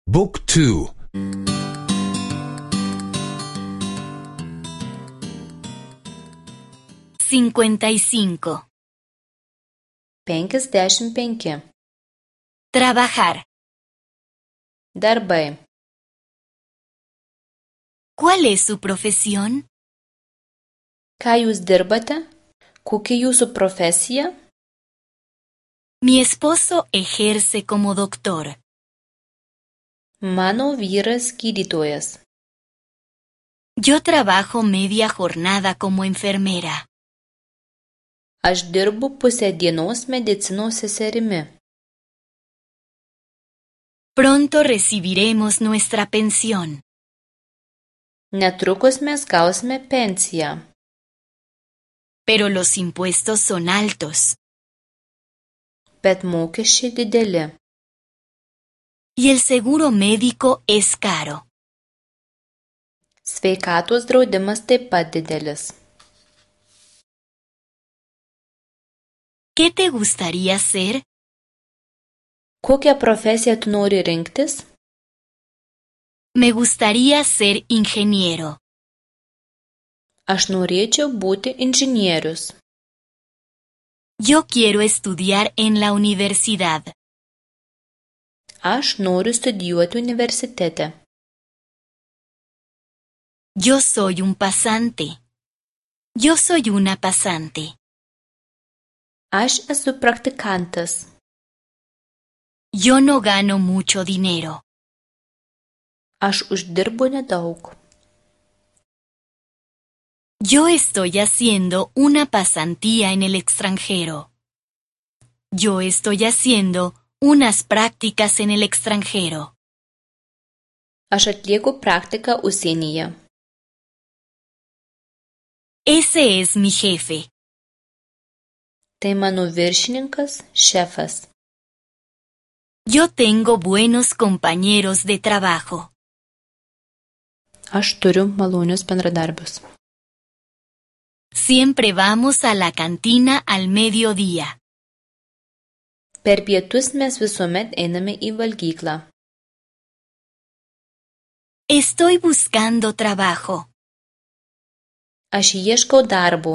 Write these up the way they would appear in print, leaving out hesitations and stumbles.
Book 2. 55. 55. Trabajar. Darbai. ¿Cuál es su profesión? Ką jūs dirbate? Kokia jūsų profesija? Mi esposo ejerce como doctor. Mano vyras gydytojas. Yo trabajo media jornada como enfermera. Aš dirbu pusę dienos medicinos seserimi. Pronto recibiremos nuestra pensión. Netrukus mes gausime pensiją. Pero los impuestos son altos. Bet mokesčiai dideli. Y el seguro médico es caro. Sveikatos draudimas taip pat didelis. ¿Qué te gustaría ser? Kokią profesiją tu nori rinktis? Me gustaría ser ingeniero. Aš norėčiau būti inžinierius. Yo quiero estudiar en la universidad. Aš noriu studijuoti universitete. Yo soy un pasante. Yo soy una pasante. Aš esu praktikantas. Yo no gano mucho dinero. Aš uždirbu nedaug. Yo estoy haciendo una pasantía en el extranjero. Yo estoy haciendo unas prácticas en el extranjero. Aš atlieku praktiką užsienyje. Ese es mi jefe. Tai mano viršininkas, šefas. Yo tengo buenos compañeros de trabajo. Aš turiu malonius bendradarbius. Siempre vamos a la cantina al mediodía. Per pietus mes visuomet einame į valgyklą. Estoy buscando trabajo. Aš ieškau darbo.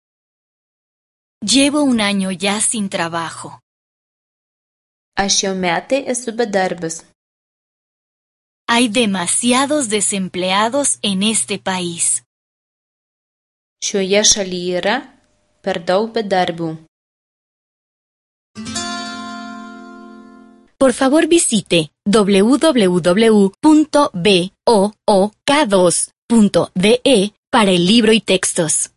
Llevo un año ya sin trabajo. Aš jau metai esu bedarbis. Hay demasiados desempleados en este país. Šioje šalyje yra per daug bedarbių. Por favor visite www.book2.de para el libro y textos.